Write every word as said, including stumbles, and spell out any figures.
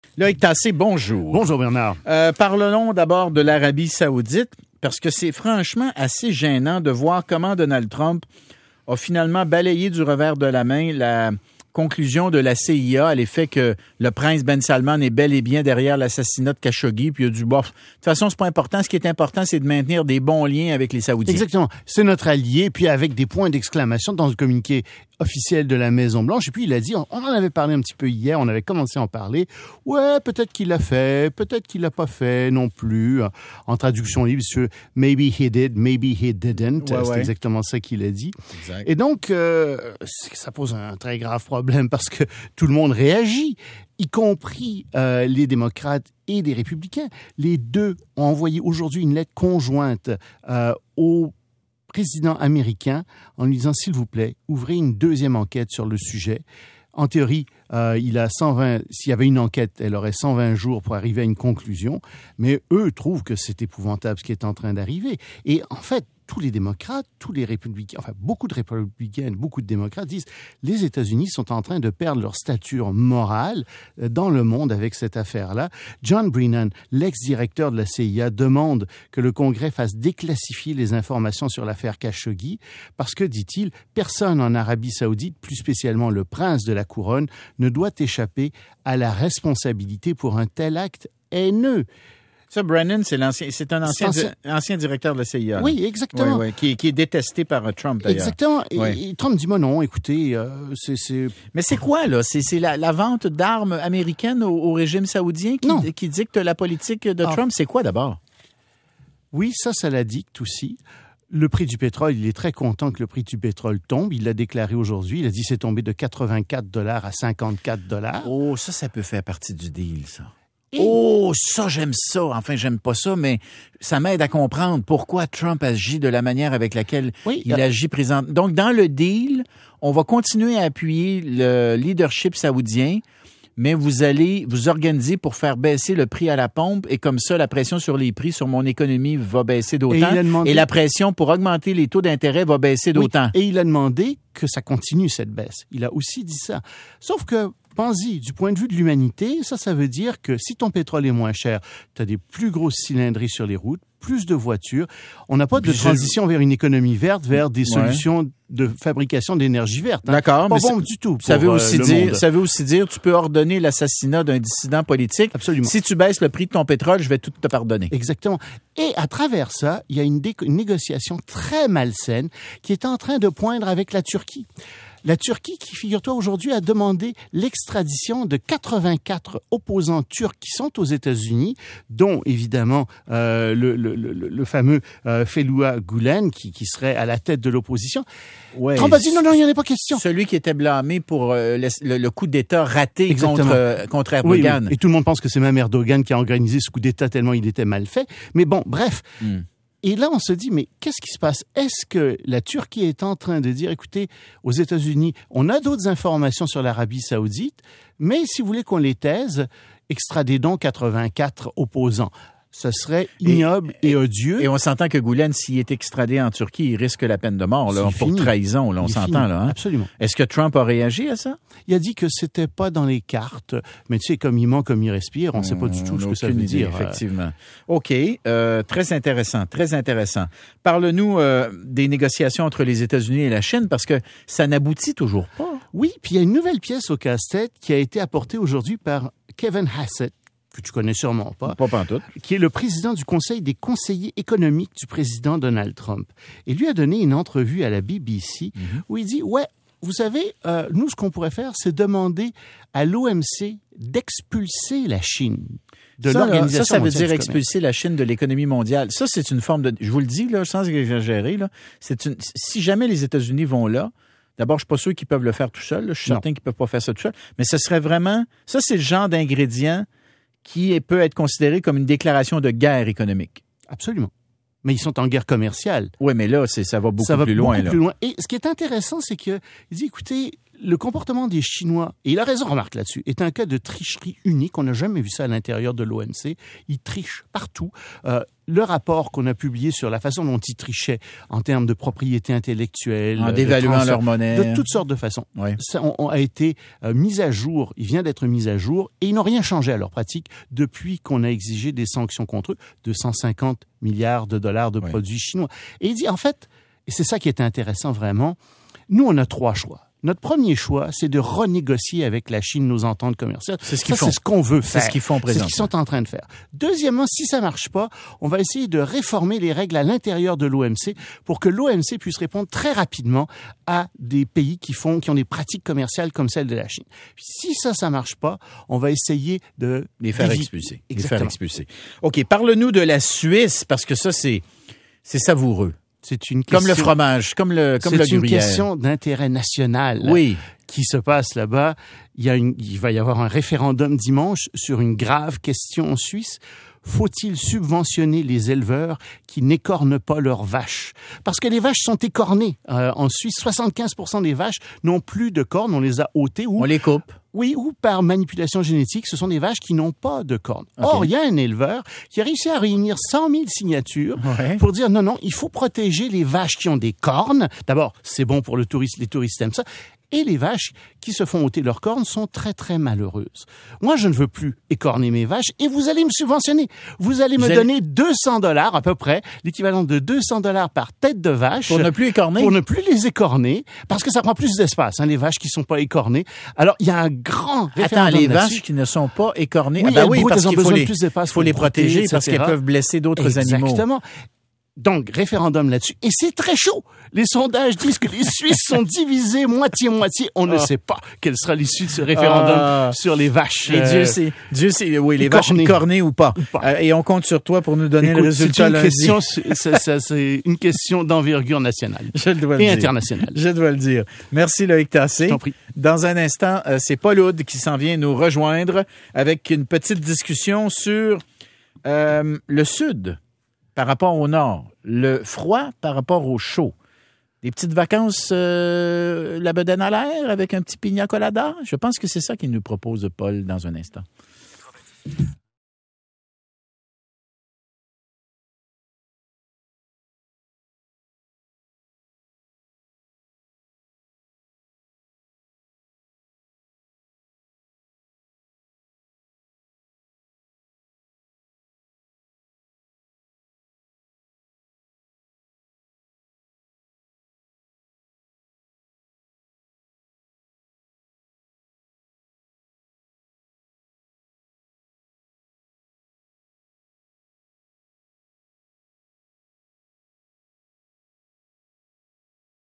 Loïc Tassé, bonjour. Bonjour Bernard. Euh, parlons d'abord de l'Arabie Saoudite, parce que c'est franchement assez gênant de voir comment Donald Trump a finalement balayé du revers de la main la conclusion de la C I A à l'effet que le prince Ben Salman est bel et bien derrière l'assassinat de Khashoggi, puis il a du bof. De toute façon, c'est pas important. Ce qui est important, c'est de maintenir des bons liens avec les Saoudiens. Exactement. C'est notre allié, puis avec des points d'exclamation dans le communiqué officiel de la Maison-Blanche. Et puis, il a dit, on en avait parlé un petit peu hier, on avait commencé à en parler. Ouais, peut-être qu'il l'a fait, peut-être qu'il l'a pas fait non plus. En traduction libre, c'est « maybe he did, maybe he didn't ouais, ». C'est ouais. exactement ça qu'il a dit. Exact. Et donc, euh, ça pose un très grave problème parce que tout le monde réagit, y compris euh, les démocrates et les républicains. Les deux ont envoyé aujourd'hui une lettre conjointe euh, au président américain en lui disant, s'il vous plaît, ouvrez une deuxième enquête sur le sujet. En théorie, euh, il a cent vingt, s'il y avait une enquête, elle aurait cent vingt jours pour arriver à une conclusion, mais eux trouvent que c'est épouvantable ce qui est en train d'arriver. Et en fait, tous les démocrates, tous les républicains, enfin beaucoup de républicains, beaucoup de démocrates disent les États-Unis sont en train de perdre leur stature morale dans le monde avec cette affaire-là. John Brennan, l'ex-directeur de la C I A, demande que le Congrès fasse déclassifier les informations sur l'affaire Khashoggi parce que, dit-il, personne en Arabie Saoudite, plus spécialement le prince de la couronne, ne doit échapper à la responsabilité pour un tel acte haineux. Ça, Brennan, c'est l'ancien, c'est un ancien, ancien... Di, ancien directeur de la C I A. Oui, exactement. Oui, oui, qui, qui est détesté par Trump, d'ailleurs. Exactement. Et, oui. et Trump dit, moi non, écoutez, euh, c'est, c'est... Mais c'est quoi, là? C'est, c'est la, la vente d'armes américaines au, au régime saoudien qui, qui dicte la politique de ah. Trump? C'est quoi, d'abord? Oui, ça, ça la dicte aussi. Le prix du pétrole, il est très content que le prix du pétrole tombe. Il l'a déclaré aujourd'hui. Il a dit c'est tombé de quatre-vingt-quatre dollars à cinquante-quatre dollars. Oh, ça, ça peut faire partie du deal, ça. Et... Oh, ça, j'aime ça. Enfin, j'aime pas ça, mais ça m'aide à comprendre pourquoi Trump agit de la manière avec laquelle oui, il euh... agit présent. Donc, dans le deal, on va continuer à appuyer le leadership saoudien, mais vous allez vous organiser pour faire baisser le prix à la pompe et comme ça, la pression sur les prix sur mon économie va baisser d'autant et, demandé... et la pression pour augmenter les taux d'intérêt va baisser d'autant. Oui, et il a demandé que ça continue, cette baisse. Il a aussi dit ça. Sauf que pense-y, du point de vue de l'humanité, ça, ça veut dire que si ton pétrole est moins cher, tu as des plus grosses cylindries sur les routes, plus de voitures. On n'a pas de transition vers une économie verte, vers des ouais. solutions de fabrication d'énergie verte. Hein. D'accord. Pas mais bon du tout pour ça veut aussi euh, dire, monde. Ça veut aussi dire tu peux ordonner l'assassinat d'un dissident politique. Absolument. Si tu baisses le prix de ton pétrole, je vais tout te pardonner. Exactement. Et à travers ça, il y a une, dé- une négociation très malsaine qui est en train de poindre avec la Turquie. La Turquie, qui, figure-toi, aujourd'hui, a demandé l'extradition de quatre-vingt-quatre opposants turcs qui sont aux États-Unis, dont, évidemment, euh, le, le, le, le fameux euh, Fethullah Gülen, qui, qui serait à la tête de l'opposition. Ouais, Trump a dit non, non, il n'y en a pas question. Celui qui était blâmé pour euh, le, le, le coup d'État raté contre, euh, contre Erdogan. Oui, oui. Et tout le monde pense que c'est même Erdogan qui a organisé ce coup d'État tellement il était mal fait. Mais bon, bref... Hmm. Et là, on se dit, mais qu'est-ce qui se passe? Est-ce que la Turquie est en train de dire, écoutez, aux États-Unis, on a d'autres informations sur l'Arabie Saoudite, mais si vous voulez qu'on les taise, extradez donc quatre-vingt-quatre opposants. Ce serait ignoble et, et odieux. Et on s'entend que Gülen, s'il est extradé en Turquie, il risque la peine de mort là, pour fini. trahison. Là, on il s'entend là. Hein? Absolument. Est-ce que Trump a réagi à ça? Il a dit que c'était pas dans les cartes. Mais tu sais, comme il ment, comme il respire, on ne sait pas du tout ce que ça veut idée, dire. Effectivement. OK. Euh, très intéressant. Très intéressant. Parle-nous euh, des négociations entre les États-Unis et la Chine parce que ça n'aboutit toujours pas. Oui, puis il y a une nouvelle pièce au casse-tête qui a été apportée aujourd'hui par Kevin Hassett, que tu connais sûrement pas, pas pantoute, qui est le président du Conseil des conseillers économiques du président Donald Trump. Et lui a donné une entrevue à la B B C mm-hmm. où il dit, ouais, vous savez, euh, nous, ce qu'on pourrait faire, c'est demander à l'O M C d'expulser la Chine de ça, l'Organisation là, ça, ça veut mondiale dire expulser la Chine de l'économie mondiale. Ça, c'est une forme de... Je vous le dis, là, sans exagérer, là, c'est une, si jamais les États-Unis vont là, d'abord, je suis pas sûr qu'ils peuvent le faire tout seuls. Là, je suis non. certain qu'ils peuvent pas faire ça tout seuls. Mais ce serait vraiment... Ça, c'est le genre d'ingrédient qui peut être considéré comme une déclaration de guerre économique. Absolument. Mais ils sont en guerre commerciale. Oui, mais là, c'est, ça va beaucoup ça va plus beaucoup loin. Plus là. loin. Et ce qui est intéressant, c'est que il dit, écoutez, le comportement des Chinois, et il a raison, remarque là-dessus, est un cas de tricherie unique. On n'a jamais vu ça à l'intérieur de l'O M C. Ils trichent partout. Euh, le rapport qu'on a publié sur la façon dont ils trichaient en termes de propriété intellectuelle, en dévaluant transfert, leur monnaie, de toutes sortes de façons, oui. ça on, on a été euh, mis à jour. Il vient d'être mis à jour et ils n'ont rien changé à leur pratique depuis qu'on a exigé des sanctions contre eux de cent cinquante milliards de dollars de oui. produits chinois. Et il dit en fait, et c'est ça qui était intéressant vraiment, nous on a trois choix. Notre premier choix, c'est de renégocier avec la Chine nos ententes commerciales. C'est ce qu'ils ça, font. C'est ce qu'on veut faire. C'est ce qu'ils font présentement. C'est ce qu'ils sont en train de faire. Deuxièmement, si ça marche pas, on va essayer de réformer les règles à l'intérieur de l'O M C pour que l'O M C puisse répondre très rapidement à des pays qui font, qui ont des pratiques commerciales comme celle de la Chine. Puis si ça, ça marche pas, on va essayer de les faire expulser. Les faire expulser. OK. Parle-nous de la Suisse parce que ça, c'est, c'est savoureux. C'est une question, comme le fromage, comme le comme le C'est une gruyère. question d'intérêt national oui. qui se passe là-bas. Il, y a une, il va y avoir un référendum dimanche sur une grave question en Suisse. Faut-il subventionner les éleveurs qui n'écornent pas leurs vaches? Parce que les vaches sont écornées. Euh, en Suisse, soixante-quinze pour cent des vaches n'ont plus de cornes. On les a ôtées. Ou, on les coupe. Oui, ou par manipulation génétique, ce sont des vaches qui n'ont pas de cornes. Okay. Or, il y a un éleveur qui a réussi à réunir cent mille signatures ouais. pour dire non, non, il faut protéger les vaches qui ont des cornes. D'abord, c'est bon pour le tourisme, les touristes aiment ça. Et les vaches qui se font ôter leurs cornes sont très, très malheureuses. Moi, je ne veux plus écorner mes vaches et vous allez me subventionner. Vous allez me vous donner allez... deux cents dollars à peu près, l'équivalent de deux cents dollars par tête de vache. Pour ne plus écorner? Pour ne plus les écorner, parce que ça prend plus d'espace, hein, les vaches qui sont pas écornées. Alors, il y a un grand référendum Attends, les là-dessus. vaches qui ne sont pas écornées? Oui, ah ben oui, parce qu'il faut les, plus d'espace faut les protéger parce qu'elles peuvent blesser d'autres animaux. Exactement. Donc, référendum là-dessus. Et c'est très chaud. Les sondages disent que les Suisses sont divisés moitié-moitié. On ne ah. sait pas quelle sera l'issue de ce référendum ah. sur les vaches. Et Dieu sait, Dieu sait, oui, les vaches cornées ou pas. Ou pas. Euh, et on compte sur toi pour nous donner Écoute, le résultat c'est une lundi. Question, c'est, c'est, c'est une question d'envergure nationale Je le dois et le dire. internationale. Je dois le dire. Merci Loïc Tassé. Je t'en prie. Dans un instant, euh, c'est Paul Oud qui s'en vient nous rejoindre avec une petite discussion sur euh, le Sud par rapport au Nord, le froid par rapport au chaud. Des petites vacances, euh, la bedaine à l'air avec un petit pina colada. Je pense que c'est ça qu'il nous propose Paul dans un instant.